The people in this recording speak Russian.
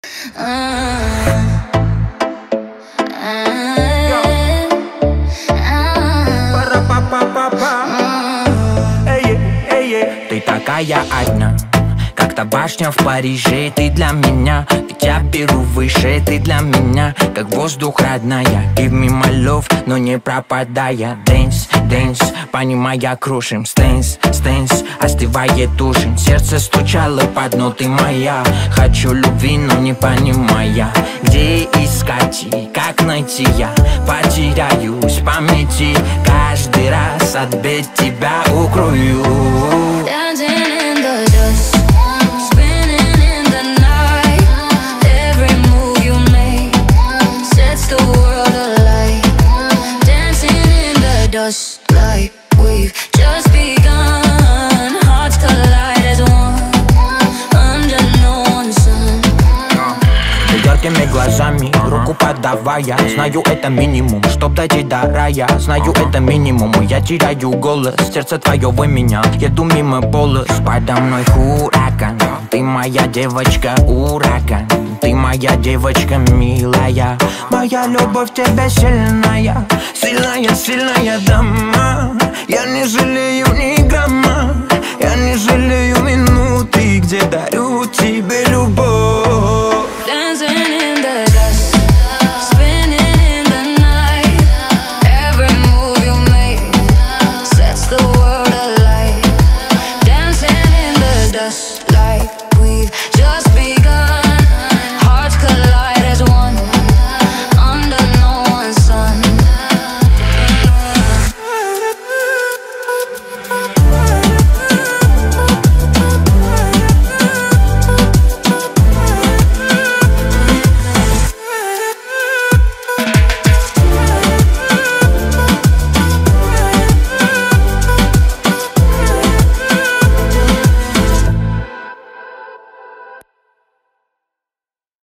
Ты такая одна, как та башня в Париже. Ты для меня, ведь я беру выше. Ты для меня, как воздух родная. Give me my love, но не пропадая. Dance, dance, понимая, крушим. Stance, stance, остывает ужин. Сердце стучало под ноты моя. Хочу любви, но не понимая, где искать и как найти. Я потеряюсь в памяти. Каждый раз от бед тебя укрою. Dancing in the dust, spinning in the night. Every move you make sets the world alight. Dancing in the dust like we've just begun. Hearts collide as one under no one's sun. Яркими глазами, руку подавая. Знаю, это минимум, чтоб дойти до рая. Знаю, это минимум, и я теряю голос. Сердце твое в меня, еду мимо полос. Подо мной ураган, ты моя девочка, ураган. Ты моя девочка милая. Моя любовь тебе сильная. Сильная, сильная дама. Я не жалею ни грамма. Я не жалею минуты, где дарю тебе любовь.